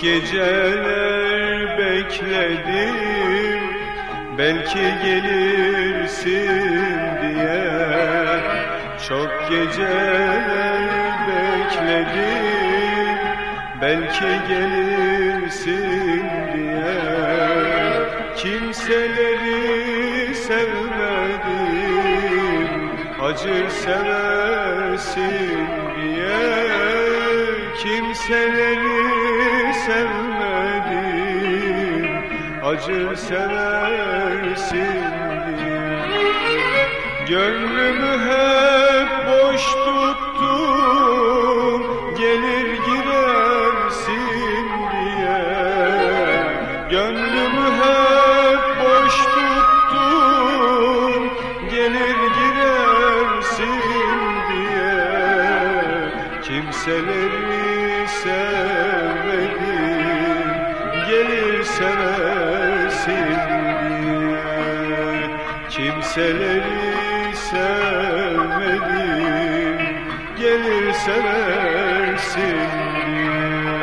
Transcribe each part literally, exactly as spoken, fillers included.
geceler bekledim, belki gelirsin diye. Çok geceler bekledim, belki gelirsin diye. Kimseleri sevmedim, acır seversin diye. Kimseleri sevmedim, acır seversin diye. Gönlümü hep boş tuttum, gelir girersin diye. Gönlümü hep boş tuttum, gelir girersin diye. Kimseleri sevmedim, gelir seversin diye. Kimseleri sevmedim, gelir seversin diye.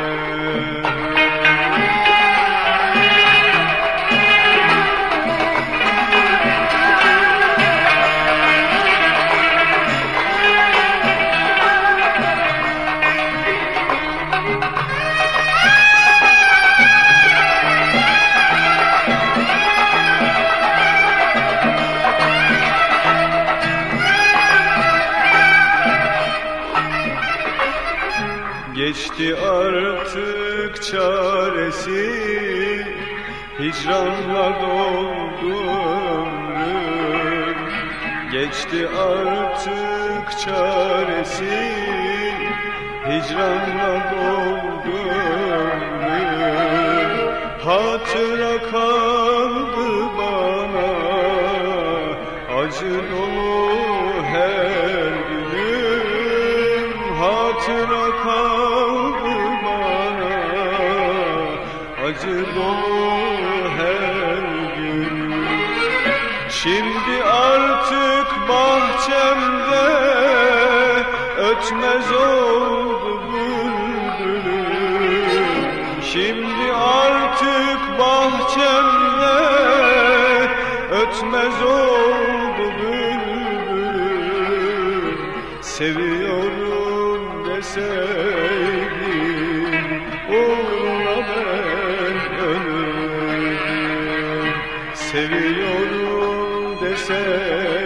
Geçti artık çaresi, hicranla doldu ömrüm. Geçti artık çaresi, hicranla doldu ömrüm. Hatıra kaldı bana, acı dolu her günüm. Hatıra kaldı bana, acı dolu her gün. Şimdi artık bahçemde ötmez oldu bülbülüm. Şimdi artık bahçemde ötmez oldu bülbülüm. Seviyorum deseydim, uğruna ben ölürüm. Seviyorum deseydim,